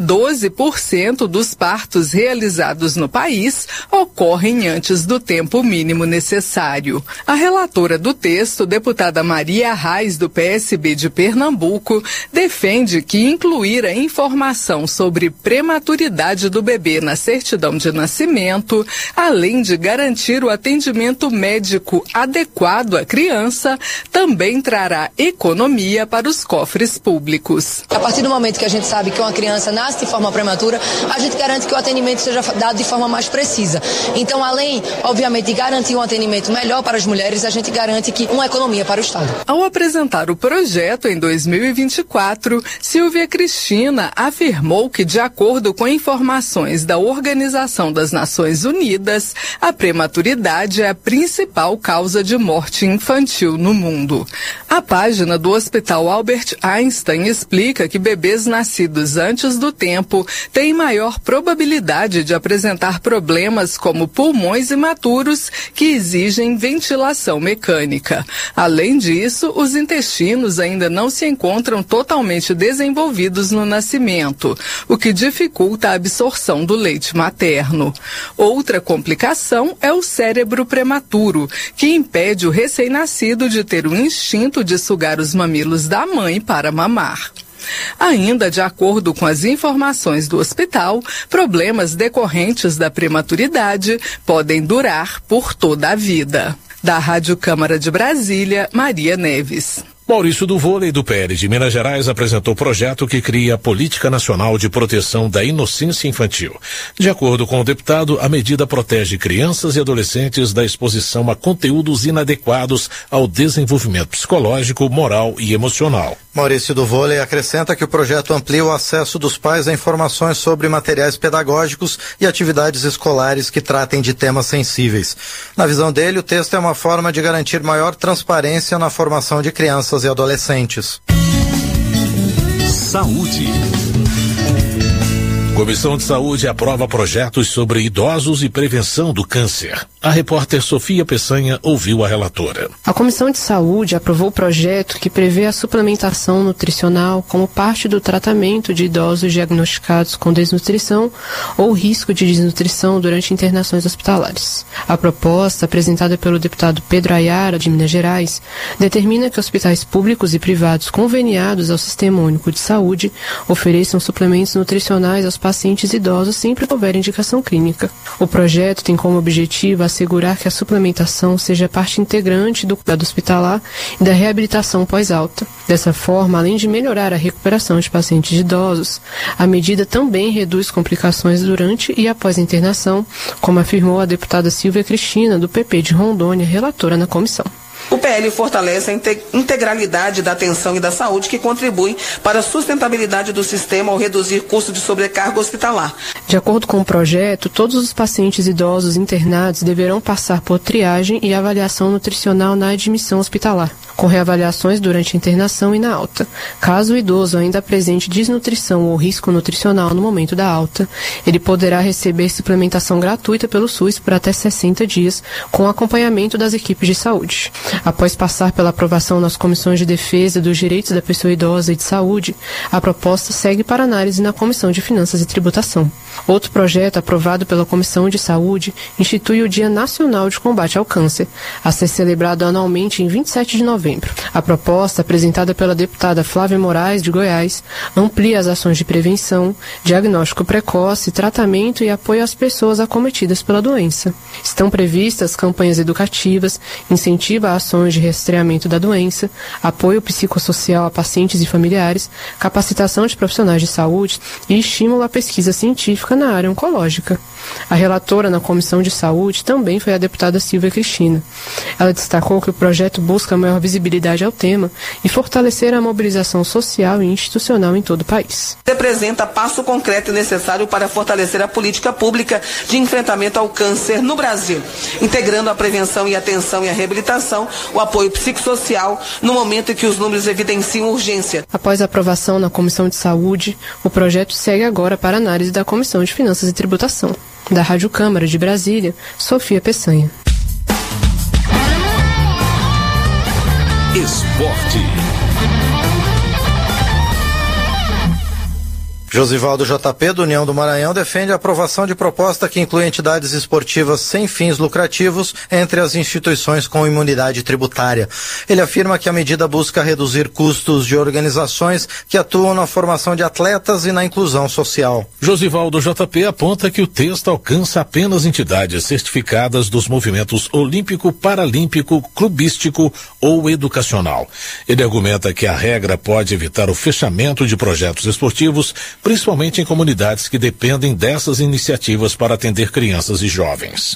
12% dos partos realizados no país ocorrem antes do tempo mínimo necessário. A relatora do texto, deputada Maria Arraes, do PSB de Pernambuco, defende que incluir a informação sobre prematuridade do bebê na certidão de nascimento, além de garantir o atendimento médico adequado à criança, também trará economia para os cofres públicos. A partir do momento que a gente sabe que uma criança nasce de forma prematura, a gente garante que o atendimento seja dado de forma mais precisa. Então, além, obviamente, de garantir um atendimento melhor para as mulheres, a gente garante que uma economia para o Estado. Ao apresentar o projeto em 2024, Silvia Cristina afirmou que, de acordo com informações da Organização das Nações Unidas, a prematuridade é a principal causa de morte infantil no mundo. A página do Hospital Albert Einstein explica que bebês nascidos antes do tempo têm maior probabilidade de apresentar problemas como pulmões imaturos que exigem ventilação mecânica. Além disso, os intestinos ainda não se encontram totalmente desenvolvidos no nascimento, o que dificulta a absorção do leite materno. Outra complicação é o cérebro prematuro, que impede o recém-nascido de ter o instinto de sugar os mamilos da mãe para mamar. Ainda de acordo com as informações do hospital, problemas decorrentes da prematuridade podem durar por toda a vida. Da Rádio Câmara de Brasília, Maria Neves. Maurício do Vôlei, do PL de Minas Gerais, apresentou o projeto que cria a Política Nacional de Proteção da Inocência Infantil. De acordo com o deputado, a medida protege crianças e adolescentes da exposição a conteúdos inadequados ao desenvolvimento psicológico, moral e emocional. Maurício do Vôlei acrescenta que o projeto amplia o acesso dos pais a informações sobre materiais pedagógicos e atividades escolares que tratem de temas sensíveis. Na visão dele, o texto é uma forma de garantir maior transparência na formação de crianças e adolescentes. Saúde. Comissão de Saúde aprova projetos sobre idosos e prevenção do câncer. A repórter Sofia Peçanha ouviu a relatora. A Comissão de Saúde aprovou o projeto que prevê a suplementação nutricional como parte do tratamento de idosos diagnosticados com desnutrição ou risco de desnutrição durante internações hospitalares. A proposta, apresentada pelo deputado Pedro Ayara, de Minas Gerais, determina que hospitais públicos e privados conveniados ao Sistema Único de Saúde ofereçam suplementos nutricionais aos pacientes idosos sempre que houver indicação clínica. O projeto tem como objetivo assegurar que a suplementação seja parte integrante do cuidado hospitalar e da reabilitação pós-alta. Dessa forma, além de melhorar a recuperação de pacientes idosos, a medida também reduz complicações durante e após a internação, como afirmou a deputada Silvia Cristina, do PP de Rondônia, relatora na comissão. O PL fortalece a integralidade da atenção e da saúde que contribui para a sustentabilidade do sistema ao reduzir custo de sobrecarga hospitalar. De acordo com o projeto, todos os pacientes idosos internados deverão passar por triagem e avaliação nutricional na admissão hospitalar, com reavaliações durante a internação e na alta. Caso o idoso ainda apresente desnutrição ou risco nutricional no momento da alta, ele poderá receber suplementação gratuita pelo SUS por até 60 dias, com acompanhamento das equipes de saúde. Após passar pela aprovação nas comissões de defesa dos direitos da pessoa idosa e de saúde, a proposta segue para análise na Comissão de Finanças e Tributação. Outro projeto aprovado pela Comissão de Saúde institui o Dia Nacional de Combate ao Câncer, a ser celebrado anualmente em 27 de novembro. A proposta, apresentada pela deputada Flávia Moraes, de Goiás, amplia as ações de prevenção, diagnóstico precoce, tratamento e apoio às pessoas acometidas pela doença. Estão previstas campanhas educativas, incentivo a ações de rastreamento da doença, apoio psicossocial a pacientes e familiares, capacitação de profissionais de saúde e estímulo à pesquisa científica na área oncológica. A relatora na Comissão de Saúde também foi a deputada Silvia Cristina. Ela destacou que o projeto busca maior visibilidade ao tema e fortalecer a mobilização social e institucional em todo o país. Representa passo concreto e necessário para fortalecer a política pública de enfrentamento ao câncer no Brasil, integrando a prevenção e atenção e a reabilitação, o apoio psicossocial no momento em que os números evidenciam urgência. Após a aprovação na Comissão de Saúde, o projeto segue agora para análise da Comissão de Finanças e Tributação. Da Rádio Câmara de Brasília, Sofia Peçanha. Esporte. Josivaldo JP, do União do Maranhão, defende a aprovação de proposta que inclui entidades esportivas sem fins lucrativos entre as instituições com imunidade tributária. Ele afirma que a medida busca reduzir custos de organizações que atuam na formação de atletas e na inclusão social. Josivaldo JP aponta que o texto alcança apenas entidades certificadas dos movimentos olímpico, paralímpico, clubístico ou educacional. Ele argumenta que a regra pode evitar o fechamento de projetos esportivos, principalmente em comunidades que dependem dessas iniciativas para atender crianças e jovens.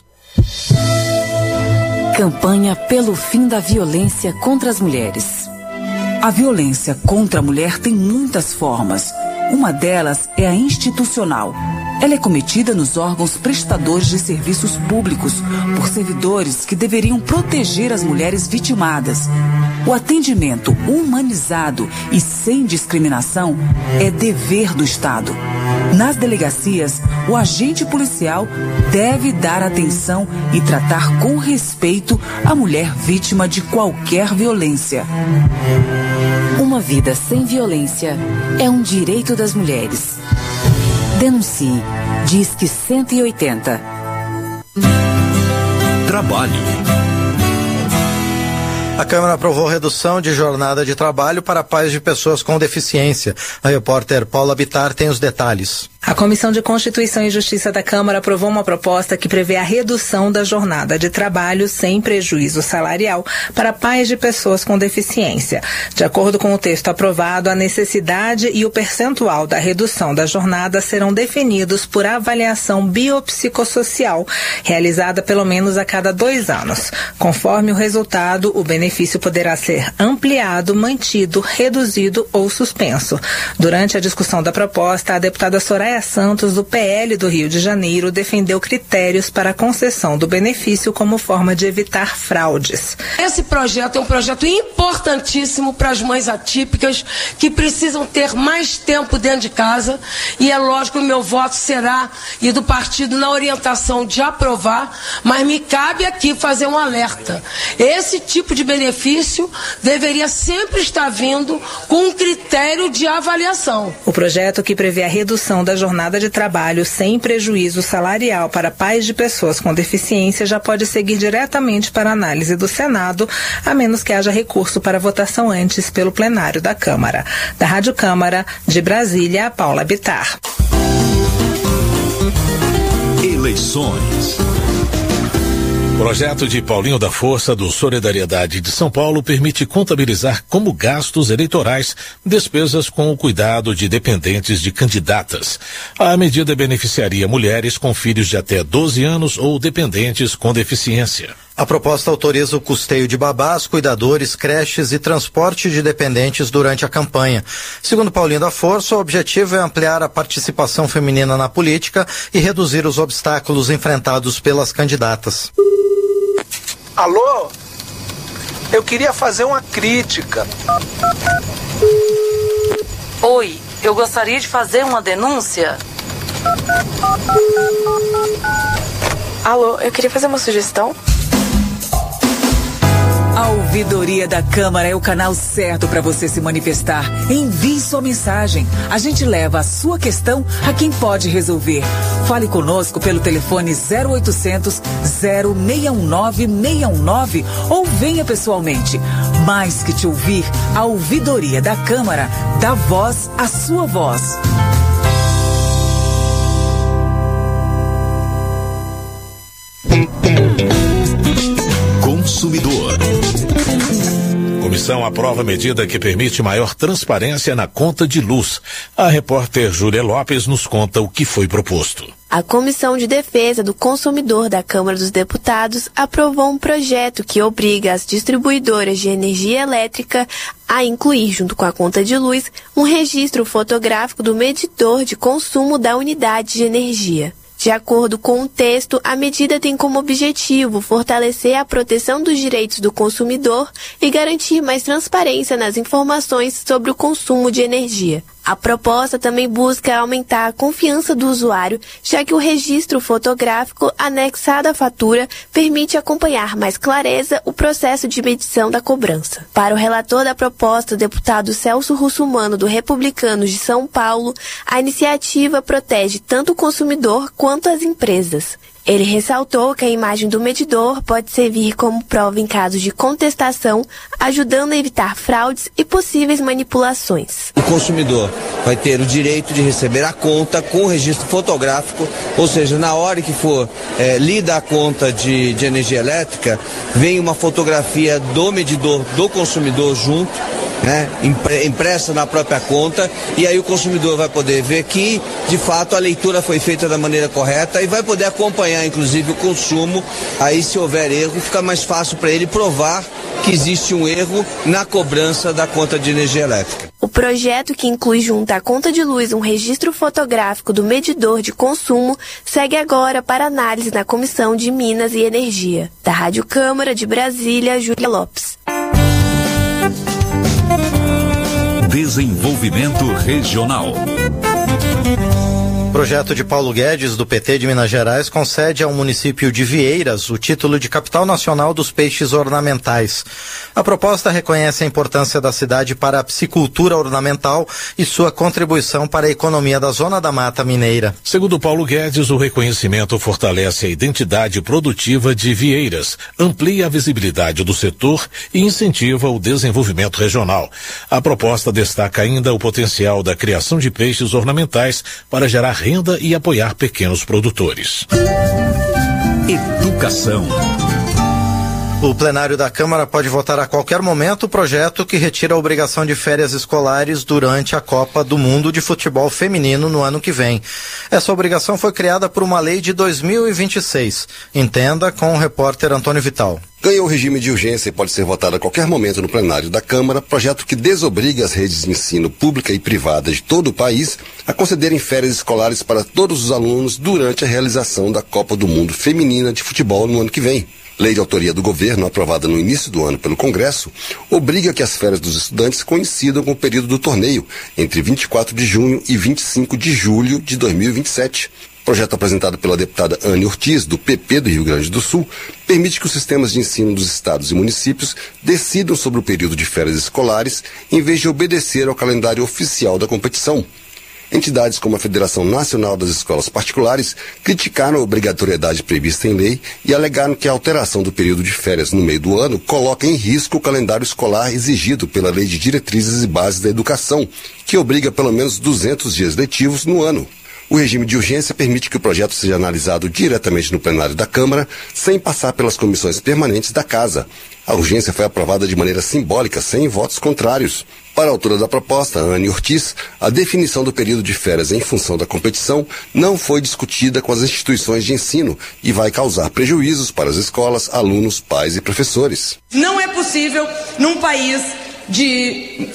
Campanha pelo fim da violência contra as mulheres. A violência contra a mulher tem muitas formas. Uma delas é a institucional. Ela é cometida nos órgãos prestadores de serviços públicos por servidores que deveriam proteger as mulheres vitimadas. O atendimento humanizado e sem discriminação é dever do Estado. Nas delegacias, o agente policial deve dar atenção e tratar com respeito a mulher vítima de qualquer violência. Uma vida sem violência é um direito das mulheres. Denuncie. Disque 180. Trabalho. A Câmara aprovou redução de jornada de trabalho para pais de pessoas com deficiência. A repórter Paula Bittar tem os detalhes. A Comissão de Constituição e Justiça da Câmara aprovou uma proposta que prevê a redução da jornada de trabalho sem prejuízo salarial para pais de pessoas com deficiência. De acordo com o texto aprovado, a necessidade e o percentual da redução da jornada serão definidos por avaliação biopsicossocial, realizada pelo menos a cada 2 anos. Conforme o resultado, o benefício poderá ser ampliado, mantido, reduzido ou suspenso. Durante a discussão da proposta, a deputada Soraya Soraya Santos, do PL do Rio de Janeiro, defendeu critérios para a concessão do benefício como forma de evitar fraudes. Esse projeto é um projeto importantíssimo para as mães atípicas que precisam ter mais tempo dentro de casa, e é lógico que o meu voto será, e do partido, na orientação de aprovar, mas me cabe aqui fazer um alerta. Esse tipo de benefício deveria sempre estar vindo com um critério de avaliação. O projeto, que prevê a redução da jornada de trabalho sem prejuízo salarial para pais de pessoas com deficiência, já pode seguir diretamente para análise do Senado, a menos que haja recurso para votação antes pelo plenário da Câmara. Da Rádio Câmara, de Brasília, Paula Bittar. Eleições. Projeto de Paulinho da Força do Solidariedade de São Paulo permite contabilizar como gastos eleitorais despesas com o cuidado de dependentes de candidatas. A medida beneficiaria mulheres com filhos de até 12 anos ou dependentes com deficiência. A proposta autoriza o custeio de babás, cuidadores, creches e transporte de dependentes durante a campanha. Segundo Paulinho da Força, o objetivo é ampliar a participação feminina na política e reduzir os obstáculos enfrentados pelas candidatas. Alô? Eu queria fazer uma crítica. Oi, eu gostaria de fazer uma denúncia. Alô, eu queria fazer uma sugestão. A ouvidoria da Câmara é o canal certo para você se manifestar. Envie sua mensagem. A gente leva a sua questão a quem pode resolver. Fale conosco pelo telefone 0800 0619 619 ou venha pessoalmente. Mais que te ouvir, a ouvidoria da Câmara dá voz à sua voz. Consumidor. Comissão aprova medida que permite maior transparência na conta de luz. A repórter Júlia Lopes nos conta o que foi proposto. A Comissão de Defesa do Consumidor da Câmara dos Deputados aprovou um projeto que obriga as distribuidoras de energia elétrica a incluir, junto com a conta de luz, um registro fotográfico do medidor de consumo da unidade de energia. De acordo com o texto, a medida tem como objetivo fortalecer a proteção dos direitos do consumidor e garantir mais transparência nas informações sobre o consumo de energia. A proposta também busca aumentar a confiança do usuário, já que o registro fotográfico anexado à fatura permite acompanhar mais clareza o processo de medição da cobrança. Para o relator da proposta, o deputado Celso Russumano, do Republicanos de São Paulo, a iniciativa protege tanto o consumidor quanto as empresas. Ele ressaltou que a imagem do medidor pode servir como prova em casos de contestação, ajudando a evitar fraudes e possíveis manipulações. O consumidor vai ter o direito de receber a conta com o registro fotográfico, ou seja, na hora que for lida a conta de energia elétrica, vem uma fotografia do medidor do consumidor junto, né, impressa na própria conta, e aí o consumidor vai poder ver que, de fato, a leitura foi feita da maneira correta e vai poder acompanhar, inclusive, o consumo. Aí, se houver erro, fica mais fácil para ele provar que existe um erro na cobrança da conta de energia elétrica. O projeto, que inclui junto à conta de luz um registro fotográfico do medidor de consumo, segue agora para análise na Comissão de Minas e Energia. Da Rádio Câmara de Brasília, Júlia Lopes. Desenvolvimento Regional. O projeto de Paulo Guedes, do PT de Minas Gerais, concede ao município de Vieiras o título de capital nacional dos peixes ornamentais. A proposta reconhece a importância da cidade para a piscicultura ornamental e sua contribuição para a economia da Zona da Mata Mineira. Segundo Paulo Guedes, o reconhecimento fortalece a identidade produtiva de Vieiras, amplia a visibilidade do setor e incentiva o desenvolvimento regional. A proposta destaca ainda o potencial da criação de peixes ornamentais para gerar renda e apoiar pequenos produtores. Educação. O plenário da Câmara pode votar a qualquer momento o projeto que retira a obrigação de férias escolares durante a Copa do Mundo de Futebol Feminino no ano que vem. Essa obrigação foi criada por uma lei de 2026. Entenda com o repórter Antônio Vital. Ganhou o regime de urgência e pode ser votado a qualquer momento no plenário da Câmara, projeto que desobriga as redes de ensino pública e privada de todo o país a concederem férias escolares para todos os alunos durante a realização da Copa do Mundo Feminina de Futebol no ano que vem. Lei de autoria do governo, aprovada no início do ano pelo Congresso, obriga que as férias dos estudantes coincidam com o período do torneio, entre 24 de junho e 25 de julho de 2027. O projeto apresentado pela deputada Anne Ortiz, do PP do Rio Grande do Sul, permite que os sistemas de ensino dos estados e municípios decidam sobre o período de férias escolares, em vez de obedecer ao calendário oficial da competição. Entidades como a Federação Nacional das Escolas Particulares criticaram a obrigatoriedade prevista em lei e alegaram que a alteração do período de férias no meio do ano coloca em risco o calendário escolar exigido pela Lei de Diretrizes e Bases da Educação, que obriga pelo menos 200 dias letivos no ano. O regime de urgência permite que o projeto seja analisado diretamente no plenário da Câmara, sem passar pelas comissões permanentes da Casa. A urgência foi aprovada de maneira simbólica, sem votos contrários. Para a autora da proposta, Anne Ortiz, a definição do período de férias em função da competição não foi discutida com as instituições de ensino e vai causar prejuízos para as escolas, alunos, pais e professores. Não é possível, num país de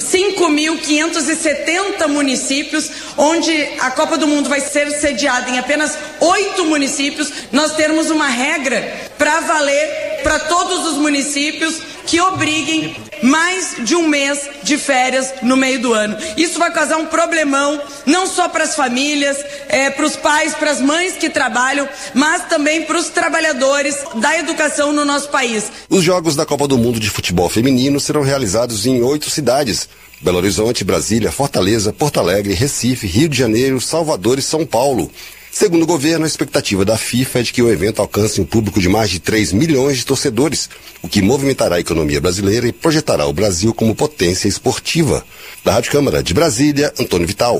5.570 municípios, onde a Copa do Mundo vai ser sediada em apenas 8 municípios, nós termos uma regra para valer para todos os municípios que obriguem mais de um mês de férias no meio do ano. Isso vai causar um problemão, não só para as famílias, para os pais, para as mães que trabalham, mas também para os trabalhadores da educação no nosso país. Os Jogos da Copa do Mundo de Futebol Feminino serão realizados em 8 cidades: Belo Horizonte, Brasília, Fortaleza, Porto Alegre, Recife, Rio de Janeiro, Salvador e São Paulo. Segundo o governo, a expectativa da FIFA é de que o evento alcance um público de mais de 3 milhões de torcedores, o que movimentará a economia brasileira e projetará o Brasil como potência esportiva. Da Rádio Câmara de Brasília, Antônio Vital.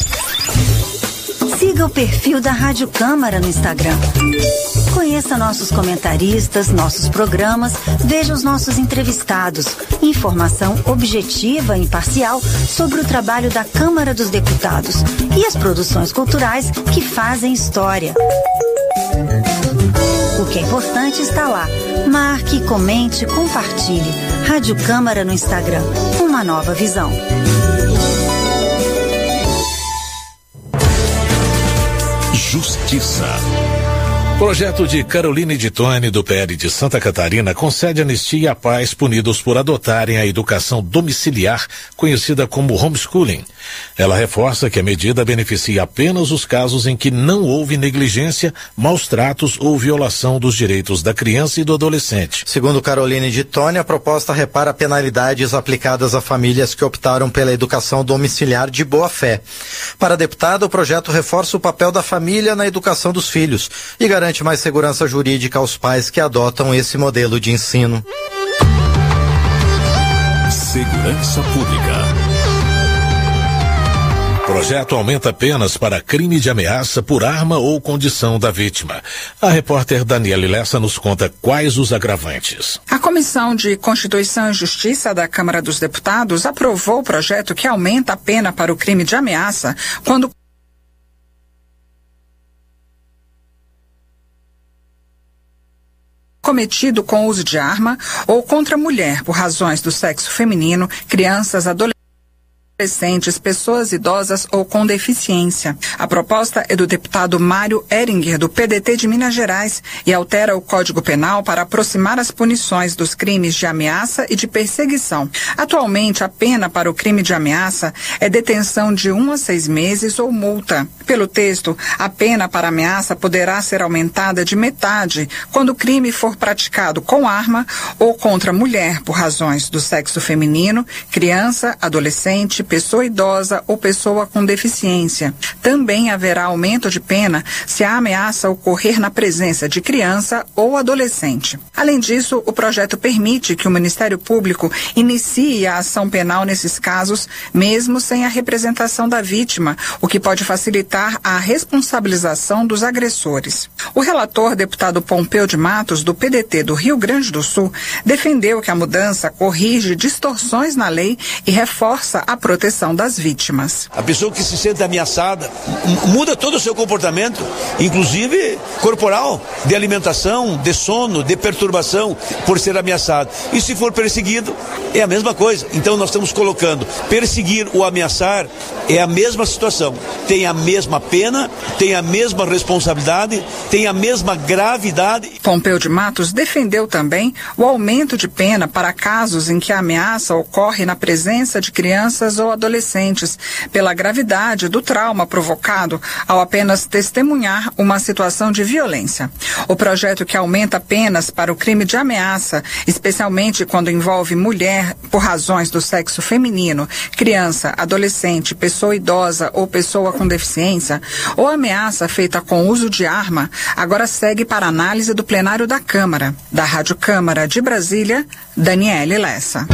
Siga o perfil da Rádio Câmara no Instagram. Conheça nossos comentaristas, nossos programas, veja os nossos entrevistados. Informação objetiva e imparcial sobre o trabalho da Câmara dos Deputados e as produções culturais que fazem história. O que é importante está lá. Marque, comente, compartilhe. Rádio Câmara no Instagram. Uma nova visão. Justiça. Projeto de Caroline de Tone, do PL de Santa Catarina, concede anistia a pais punidos por adotarem a educação domiciliar, conhecida como homeschooling. Ela reforça que a medida beneficia apenas os casos em que não houve negligência, maus tratos ou violação dos direitos da criança e do adolescente. Segundo Caroline de Tone, a proposta repara penalidades aplicadas a famílias que optaram pela educação domiciliar de boa fé. Para a deputada, o projeto reforça o papel da família na educação dos filhos e garante mais segurança jurídica aos pais que adotam esse modelo de ensino. Segurança Pública. Projeto aumenta penas para crime de ameaça por arma ou condição da vítima. A repórter Daniela Lessa nos conta quais os agravantes. A Comissão de Constituição e Justiça da Câmara dos Deputados aprovou o projeto que aumenta a pena para o crime de ameaça quando cometido com uso de arma ou contra mulher por razões do sexo feminino, crianças, adolescentes, pessoas idosas ou com deficiência. A proposta é do deputado Mário Ehringer, do PDT de Minas Gerais, e altera o Código Penal para aproximar as punições dos crimes de ameaça e de perseguição. Atualmente, a pena para o crime de ameaça é detenção de 1 a 6 meses ou multa. Pelo texto, a pena para ameaça poderá ser aumentada de metade quando o crime for praticado com arma ou contra mulher por razões do sexo feminino, criança, adolescente, pessoa idosa ou pessoa com deficiência. Também haverá aumento de pena se a ameaça ocorrer na presença de criança ou adolescente. Além disso, o projeto permite que o Ministério Público inicie a ação penal nesses casos, mesmo sem a representação da vítima, o que pode facilitar a responsabilização dos agressores. O relator, deputado Pompeu de Matos, do PDT do Rio Grande do Sul, defendeu que a mudança corrige distorções na lei e reforça a proteção das vítimas. A pessoa que se sente ameaçada muda todo o seu comportamento, inclusive corporal, de alimentação, de sono, de perturbação, por ser ameaçado. E se for perseguido, é a mesma coisa. Então nós estamos colocando, perseguir ou ameaçar é a mesma situação. Tem a mesma pena, tem a mesma responsabilidade, tem a mesma gravidade. Pompeu de Matos defendeu também o aumento de pena para casos em que a ameaça ocorre na presença de crianças ou adolescentes, pela gravidade do trauma provocado ao apenas testemunhar uma situação de violência. O projeto, que aumenta penas para o crime de ameaça, especialmente quando envolve mulher por razões do sexo feminino, criança, adolescente, pessoa idosa ou pessoa com deficiência, ou ameaça feita com uso de arma, agora segue para análise do plenário da Câmara. Da Rádio Câmara de Brasília, Daniele Lessa.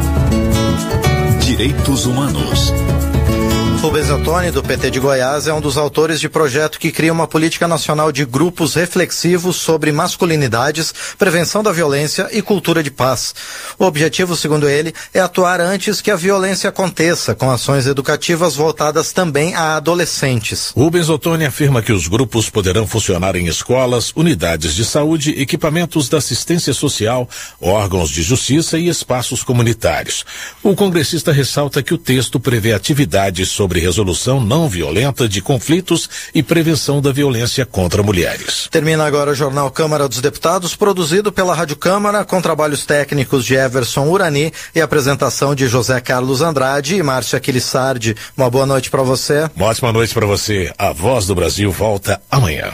Direitos Humanos. Rubens Ottoni, do PT de Goiás, é um dos autores de projeto que cria uma política nacional de grupos reflexivos sobre masculinidades, prevenção da violência e cultura de paz. O objetivo, segundo ele, é atuar antes que a violência aconteça, com ações educativas voltadas também a adolescentes. Rubens Ottoni afirma que os grupos poderão funcionar em escolas, unidades de saúde, equipamentos da assistência social, órgãos de justiça e espaços comunitários. O congressista ressalta que o texto prevê atividades sobre resolução não violenta de conflitos e prevenção da violência contra mulheres. Termina agora o Jornal Câmara dos Deputados, produzido pela Rádio Câmara, com trabalhos técnicos de Everson Urani e apresentação de José Carlos Andrade e Márcia Aquilissardi. Uma boa noite para você. Uma ótima noite para você. A Voz do Brasil volta amanhã.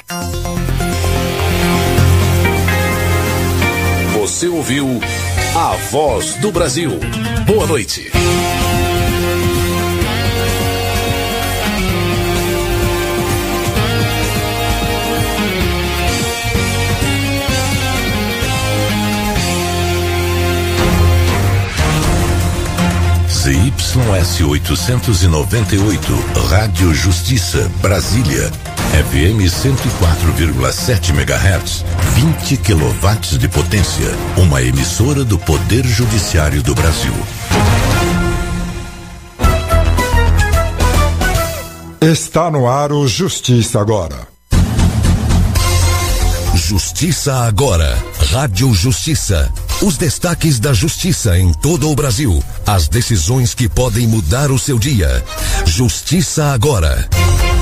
Você ouviu A Voz do Brasil. Boa noite. ZYS 898, Rádio Justiça, Brasília. FM 104,7 MHz, 20 kW de potência. Uma emissora do Poder Judiciário do Brasil. Está no ar o Justiça Agora. Justiça Agora. Rádio Justiça. Os destaques da justiça em todo o Brasil. As decisões que podem mudar o seu dia. Justiça Agora.